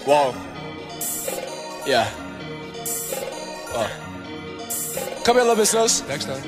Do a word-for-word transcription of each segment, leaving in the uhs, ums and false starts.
Whoa. Yeah. Whoa. Come here, little bit, sis. Dexter.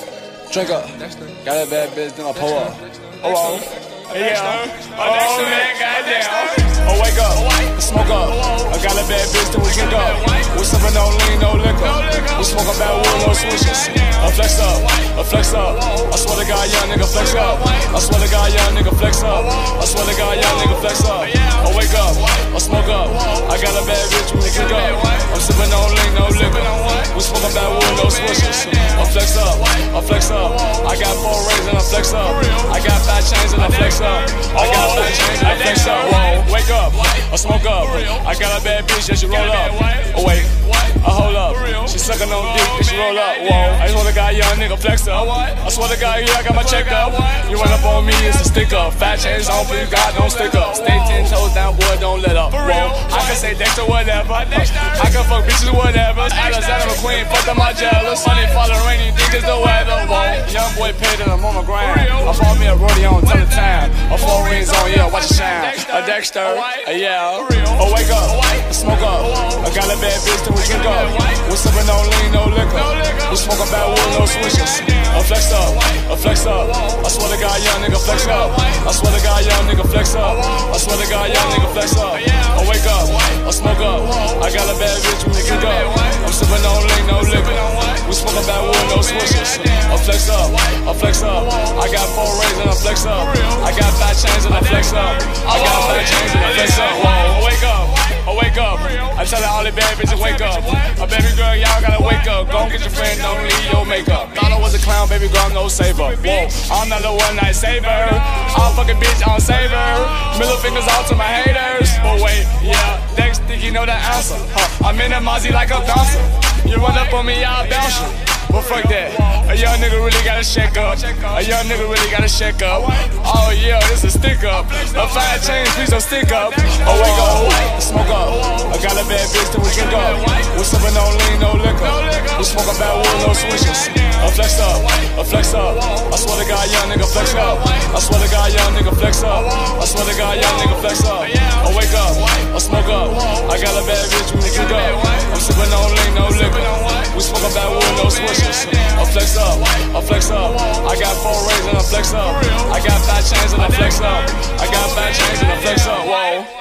Drink up. Dexter. Got that bad bitch, then I pull up. Oh, oh. Yeah. Oh, man, goddamn. Oh, wake up. Smoke up. I got a bad bitch, then we drink up. We sippin' no lean, no liquor. We smoke up bad wood, no switches. I flex up. I flex up. I swear to God, young nigga flex up. I swear to God, young nigga flex up. I swear to God, young nigga flex up. I wake up. I smoke up. I got a bad bitch, we drink up. I'm sippin' no lean, no liquor. We smoke up bad wood, no switches. I flex up. I flex up. I got four rings and I flex up. I got five chains and I flex up. I got five chains and I flex up. Whoa, wake up. I smoke up. I got a bad bitch that she roll up. Oh wait, I hold up. She suckin' on dick and she roll up. Whoa, I just want a guy, young nigga flex up. I swear to God, yeah, I got my check up. You run up on me, it's a stick up. Fat chains on, but you God don't stick up. Stay ten toes down, boy, don't let up. Whoa, I can say Dexter whatever. I can fuck bitches whatever. Alexander McQueen, fuck them, I'm jealous. Sunny, falling, rainy, think it's the weather. Whoa, young boy paid and I'm on the grind. I bought me a rodeo on ton of time. A four rings on, yeah, watch it shine. A Dexter, a yeah. Oh, wake up, smoke up. I got a bad bitch, then we drink up. We sippin' no lean, no liquor. We smoke up bad wood, no switches. I flex up, I flex up. I swear to God, young nigga flex up. I swear to God, young nigga flex up. I swear to God, young nigga flex up. I wake up, I smoke up. I got a bad bitch, we drink up. I'm sippin' no lean, no liquor. We smoke up bad wood, no switches. I flex up, I flex up. I got four rings and I flex up. I got five chains and I flex up. I got five chains and I flex up. Whoa, wake up. I wake up, I tell all the bad bitches wake up. A baby girl, y'all gotta wake up. Go get your friend, don't leave your makeup. Thought I was a clown, baby girl, I'm no saver. Whoa, I'm not a one night saver. I'm fucking bitch, I'm saver. Middle fingers out to my haters. But wait, yeah, Dex think you know the answer. Huh, I'm in a Mozzie like a bouncer. You run up on me, I'll bounce you. But fuck that, a young nigga really gotta shake up. A young nigga really gotta shake up. Oh yeah, this a stick up. A five chains, please don't stick up. Oh wake up, smoke up. I got a bad bitch, then we drink up. We sippin' no lean, no liquor. We smoke up bad wood, no switches. I flex up, I flex up. I swear to God, young nigga flex up. I swear to God, young nigga flex up. I swear to God, young nigga flex up. I wake up, I smoke up. I got a bad bitch, we drink up. I'm sippin' no lean, no liquor. We smoke up bad wood, no switches. I flex up, I flex up. I got four rings and I flex up. I got five chains and I flex up. I got five chains and I flex up. Whoa.